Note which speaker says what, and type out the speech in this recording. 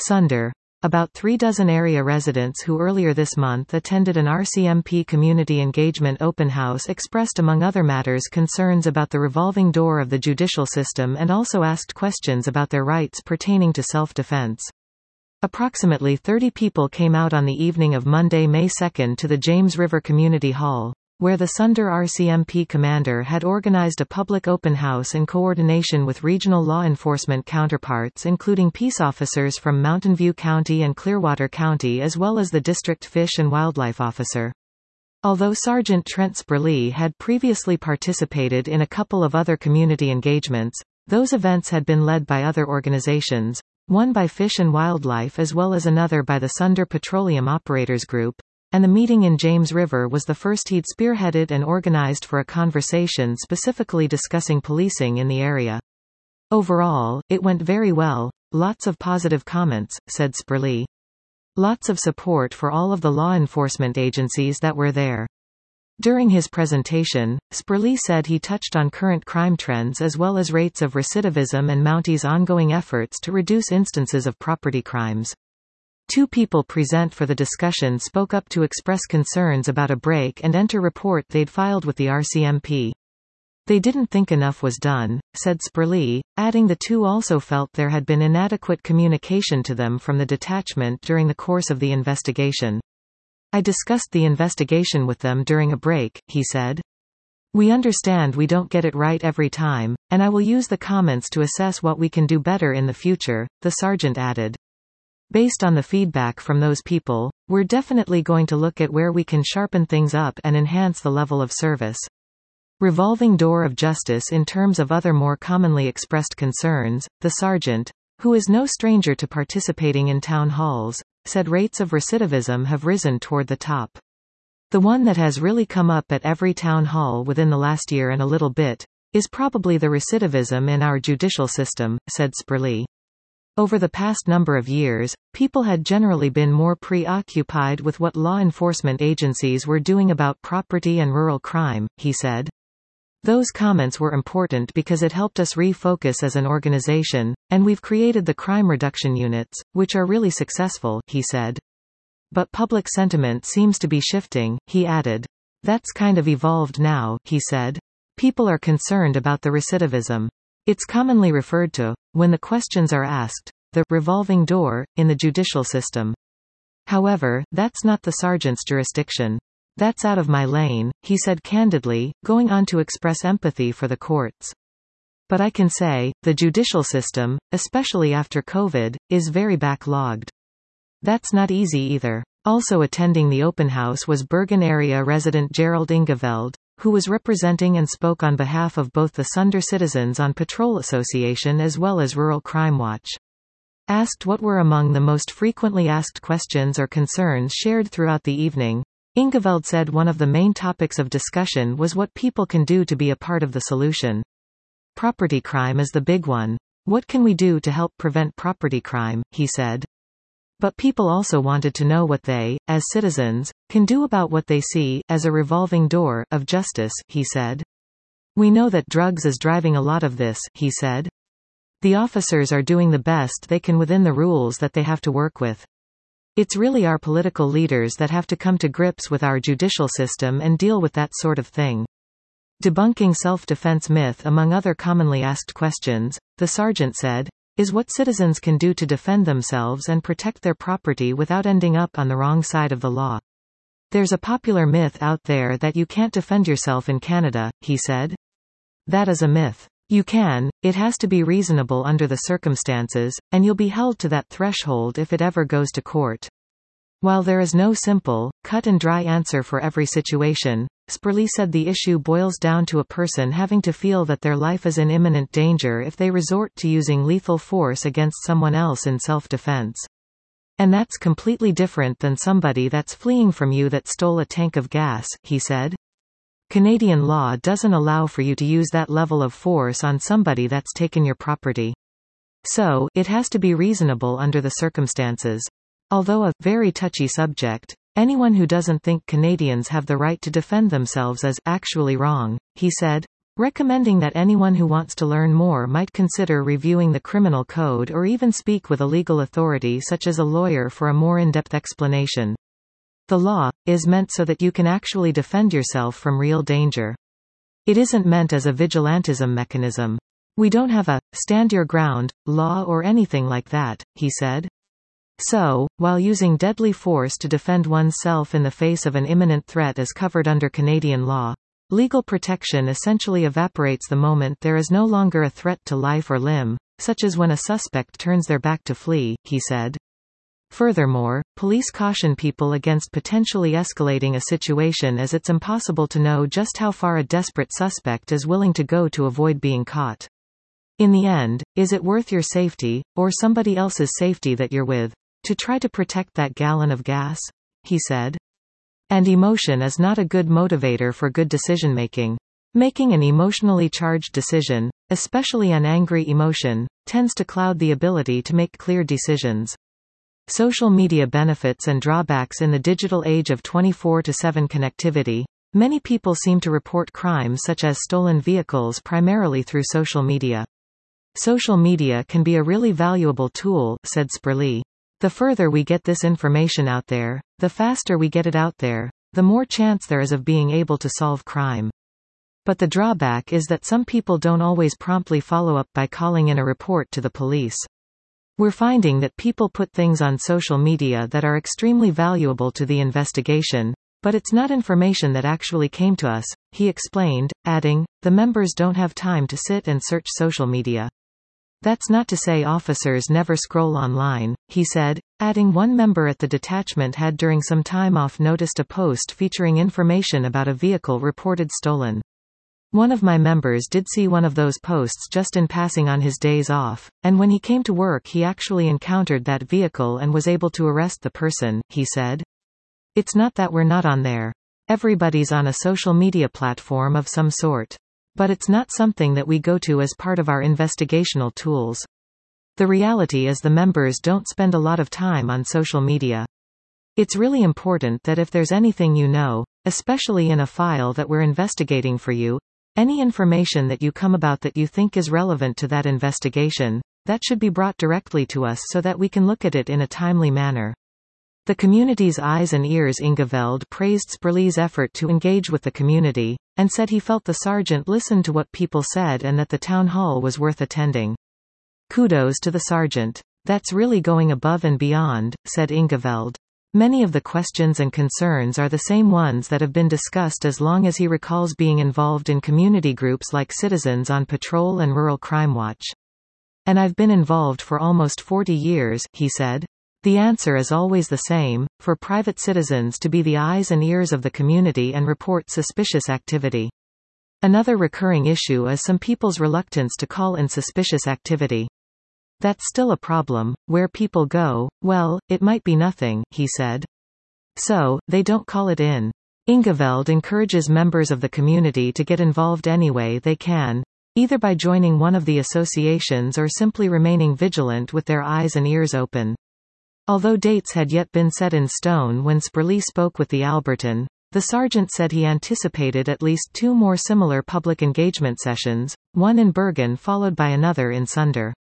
Speaker 1: Sunder. About 36 area residents who earlier this month attended an RCMP community engagement open house expressed among other matters concerns about the revolving door of the judicial system and also asked questions about their rights pertaining to self-defense. Approximately 30 people came out on the evening of Monday, May 2 to the James River Community Hall, where the Sunder RCMP commander had organized a public open house in coordination with regional law enforcement counterparts including peace officers from Mountain View County and Clearwater County as well as the district fish and wildlife officer. Although Sergeant Trent Spurley had previously participated in a couple of other community engagements, those events had been led by other organizations, one by Fish and Wildlife as well as another by the Sunder Petroleum Operators Group, and the meeting in James River was the first he'd spearheaded and organized for a conversation specifically discussing policing in the area. Overall, it went very well, lots of positive comments, said Spurley. Lots of support for all of the law enforcement agencies that were there. During his presentation, Spurley said he touched on current crime trends as well as rates of recidivism and Mounties' ongoing efforts to reduce instances of property crimes. Two people present for the discussion spoke up to express concerns about a break-and-enter report they'd filed with the RCMP. They didn't think enough was done, said Spurley, adding the two also felt there had been inadequate communication to them from the detachment during the course of the investigation. I discussed the investigation with them during a break, he said. We understand we don't get it right every time, and I will use the comments to assess what we can do better in the future, the sergeant added. Based on the feedback from those people, we're definitely going to look at where we can sharpen things up and enhance the level of service. Revolving door of justice in terms of other more commonly expressed concerns, the sergeant, who is no stranger to participating in town halls, said rates of recidivism have risen toward the top. The one that has really come up at every town hall within the last year and a little bit, is probably the recidivism in our judicial system, said Spurley. Over the past number of years, people had generally been more preoccupied with what law enforcement agencies were doing about property and rural crime, he said. Those comments were important because it helped us refocus as an organization, and we've created the crime reduction units, which are really successful, he said. But public sentiment seems to be shifting, he added. That's kind of evolved now, he said. People are concerned about the recidivism. It's commonly referred to, when the questions are asked, the revolving door in the judicial system. However, that's not the sergeant's jurisdiction. That's out of my lane, he said candidly, going on to express empathy for the courts. But I can say, the judicial system, especially after COVID, is very backlogged. That's not easy either. Also attending the open house was Bergen area resident Gerald Ingeveld, who was representing and spoke on behalf of both the Sunder Citizens on Patrol Association as well as Rural Crime Watch. Asked what were among the most frequently asked questions or concerns shared throughout the evening, Ingeveld said one of the main topics of discussion was what people can do to be a part of the solution. Property crime is the big one. What can we do to help prevent property crime, he said. But people also wanted to know what they, as citizens, can do about what they see as a revolving door of justice, he said. We know that drugs is driving a lot of this, he said. The officers are doing the best they can within the rules that they have to work with. It's really our political leaders that have to come to grips with our judicial system and deal with that sort of thing. Debunking self-defense myth among other commonly asked questions, the sergeant said, is what citizens can do to defend themselves and protect their property without ending up on the wrong side of the law. There's a popular myth out there that you can't defend yourself in Canada, he said. That is a myth. You can, it has to be reasonable under the circumstances, and you'll be held to that threshold if it ever goes to court. While there is no simple, cut-and-dry answer for every situation, Spurley said the issue boils down to a person having to feel that their life is in imminent danger if they resort to using lethal force against someone else in self-defense. And that's completely different than somebody that's fleeing from you that stole a tank of gas, he said. Canadian law doesn't allow for you to use that level of force on somebody that's taken your property. So, it has to be reasonable under the circumstances. Although a very touchy subject, anyone who doesn't think Canadians have the right to defend themselves is actually wrong, he said. recommending that anyone who wants to learn more might consider reviewing the criminal code or even speak with a legal authority such as a lawyer for a more in-depth explanation. The law is meant so that you can actually defend yourself from real danger. It isn't meant as a vigilantism mechanism. We don't have a stand your ground law or anything like that, he said. So, while using deadly force to defend oneself in the face of an imminent threat is covered under Canadian law, legal protection essentially evaporates the moment there is no longer a threat to life or limb, such as when a suspect turns their back to flee, he said. Furthermore, police caution people against potentially escalating a situation as it's impossible to know just how far a desperate suspect is willing to go to avoid being caught. In the end, is it worth your safety, or somebody else's safety that you're with, to try to protect that gallon of gas? He said. And emotion is not a good motivator for good decision-making. Making an emotionally charged decision, especially an angry emotion, tends to cloud the ability to make clear decisions. Social media benefits and drawbacks in the digital age of 24/7 connectivity. Many people seem to report crimes such as stolen vehicles primarily through social media. Social media can be a really valuable tool, said Spurley. The further we get this information out there, the faster we get it out there, the more chance there is of being able to solve crime. But the drawback is that some people don't always promptly follow up by calling in a report to the police. We're finding that people put things on social media that are extremely valuable to the investigation, but it's not information that actually came to us, he explained, adding, the members don't have time to sit and search social media. That's not to say officers never scroll online, he said, adding one member at the detachment had during some time off noticed a post featuring information about a vehicle reported stolen. One of my members did see one of those posts just in passing on his days off, and when he came to work he actually encountered that vehicle and was able to arrest the person, he said. It's not that we're not on there. Everybody's on a social media platform of some sort. But it's not something that we go to as part of our investigational tools. The reality is the members don't spend a lot of time on social media. It's really important that if there's anything you know, especially in a file that we're investigating for you, any information that you come about that you think is relevant to that investigation, that should be brought directly to us so that we can look at it in a timely manner. The community's eyes and ears. Ingeveld praised Spurley's effort to engage with the community, and said he felt the sergeant listened to what people said and that the town hall was worth attending. Kudos to the sergeant. That's really going above and beyond, said Ingeveld. Many of the questions and concerns are the same ones that have been discussed as long as he recalls being involved in community groups like Citizens on Patrol and Rural Crime Watch. And I've been involved for almost 40 years, he said. The answer is always the same, for private citizens to be the eyes and ears of the community and report suspicious activity. Another recurring issue is some people's reluctance to call in suspicious activity. That's still a problem. Where people go, well, it might be nothing, he said. So, they don't call it in. Ingeveld encourages members of the community to get involved any way they can, either by joining one of the associations or simply remaining vigilant with their eyes and ears open. Although dates had yet been set in stone when Spurley spoke with the Alberton, the sergeant said he anticipated at least 2 more similar public engagement sessions, one in Bergen followed by another in Sunder.